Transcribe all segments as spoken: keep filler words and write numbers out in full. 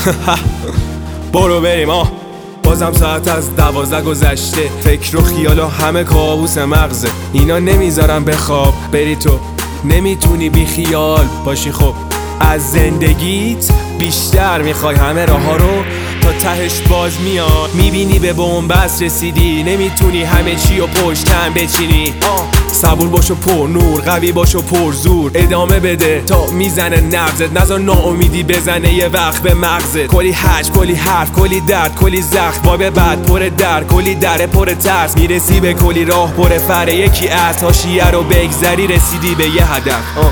برو بریم آه. بازم ساعت از دوازده گذشته، فکر و خیال و همه کابوس مغزه. اینا نمیذارم بخواب بری تو، نمیتونی بی خیال باشی. خب از زندگیت بیشتر میخوای همه راه ها رو تا تهش باز میاد. میبینی به بنبست رسیدی، نمیتونی همه چی و پشتم بچینی. آه. صبور باش و پر نور، قوی باش و پر زور، ادامه بده تا میزنه نبضت. نذار ناامیدی بزنه یه وقت به مغزت. کلی حج، کلی حرف، کلی درد، کلی زخم، باب بعد پر درد، کلی در پر ترس. میرسی به کلی راه پر فره، یکی از حاشیه رو بگذری رسیدی به یه هدف. آه.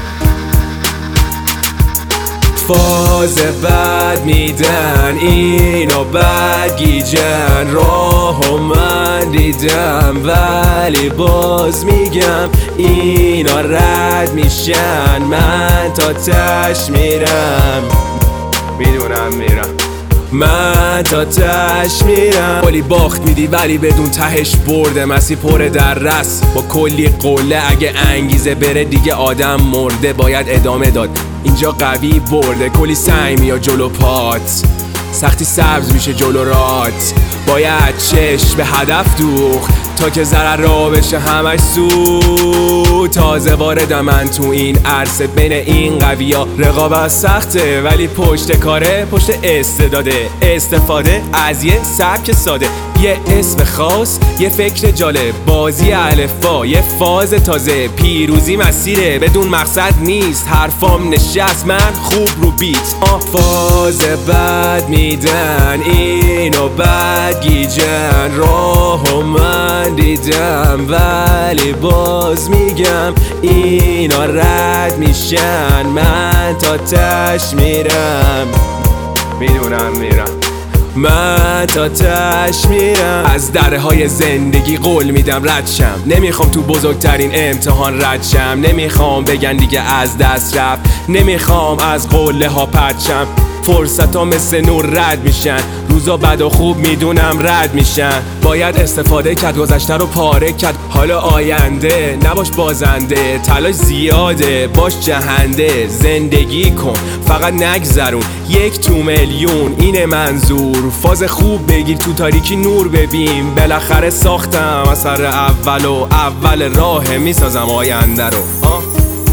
فاز بد میدن اینو بد گیجن، راهو من دیدم ولی باز میگم اینا رد میشن، من تا تش میرم، میدونم میرم، من تا تش میرم. کلی باخت میدی ولی بدون تهش برده، مسیر پر در رس با کلی قله. اگه انگیزه بره دیگه آدم مرده، باید ادامه داد اینجا قوی برده. کلی سعی میاد جلو پات، سختی سبز میشه جلو رات. باید چشم به هدف دوخ تا که ضرر را بشه همش سود. تازه واردم من تو این عرصه، بین این قوی ها رقابت سخته ولی پشت کاره، پشت استعداده. استفاده از یه سبک ساده، یه اسم خاص، یه فکر جالب، بازی الفبا، یه فاز تازه. پیروزی مسیره بدون مقصد نیست، حرفام نشست من خوب رو بیت. آه. فاز بد میدن اینو بد گیجن، راهو من دیدم ولی باز میگم اینا رد میشن، من تا تش میرم، میدونم میرم، من تا تش میرم. از دره های زندگی قول میدم رد شم، نمیخوام تو بزرگترین امتحان رد شم. نمیخوام بگن دیگه از دست رفت، نمیخوام از قله ها پرد شم. فرصت ها مثل نور رد میشن، روزا بد و خوب میدونم رد میشن. باید استفاده کرد، گذشته رو پاره کرد، حالا آینده نباش بازنده. تلاش زیاده باش جهنده، زندگی کن فقط نگذرون. یک تو میلیون اینه منظور، فاز خوب بگیر تو تاریکی نور ببین. بالاخره ساختم اثر اول و اول راه میسازم آینده رو. آه.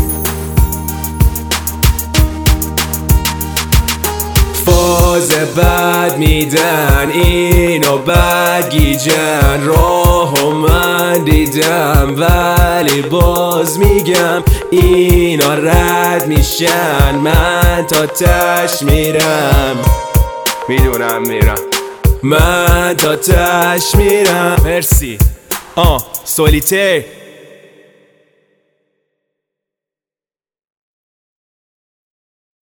فاز بد میدن اینو بد گیجن، راهو من دیدم ولی باز میگم اینا رد میشن، من تا تش میرم، میدونم میرم، من تا تش میرم. مرسی. آه. سولیته